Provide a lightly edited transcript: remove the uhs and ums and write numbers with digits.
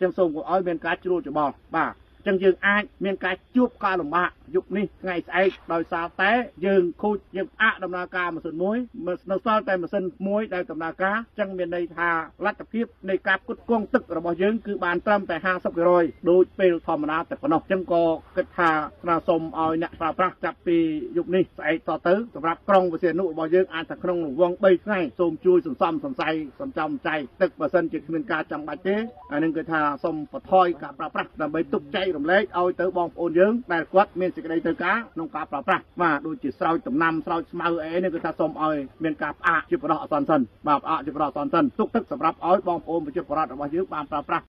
ចឹងសូមកុំឲ្យមានការជ្រួលច្បល់បាទចឹងយើងអាចមានការជួបការលំបាកយុគនេះថ្ងៃស្អែកដោយសារតែយើងខូចយើងអដំណើរការម៉ាស៊ីនមួយនៅសល់តែម៉ាស៊ីនមួយដែលដំណើរការចឹងមានន័យថាលទ្ធភាពនៃការផ្គត់ផ្គង់ទឹករបស់យើងគឺបានត្រឹមតែ 50% ដូចពេលធម្មតាតែប៉ុណ្ណោះចឹងក៏គិតថាស្នើសុំឲ្យអ្នកប្រើប្រាស់ចាប់ពីយុគនេះស្អែកតទៅសម្រាប់ក្រុងវិទ្យានុរបស់យើងអាចតែក្នុងរង្វង់3ថ្ងៃសូមជួយសន្សំសំចៃទឹកបើសិនជាគ្មានការចាំបាច់ទេអានឹងគឺថាសូមបន្ថយការប្រើប្រាស់ដើម្បីទុកចែករំលែកឲ្យទៅបងប្អូនយើងដែលគាត់មានសេចក្តីត្រូវការក្នុងការប្រើប្រាស់បាទដូចជាស្រោចដំណាំស្រោចស្មៅអីនេះគឺថាសូមឲ្យមានការផ្អាកជាប្រដោះអសន្នសិនបាទផ្អាកជាប្រដោះអសន្នសិនទុកទឹកសម្រាប់ឲ្យបងប្អូនប្រជាពលរដ្ឋរបស់យើងបានប្រើប្រាស់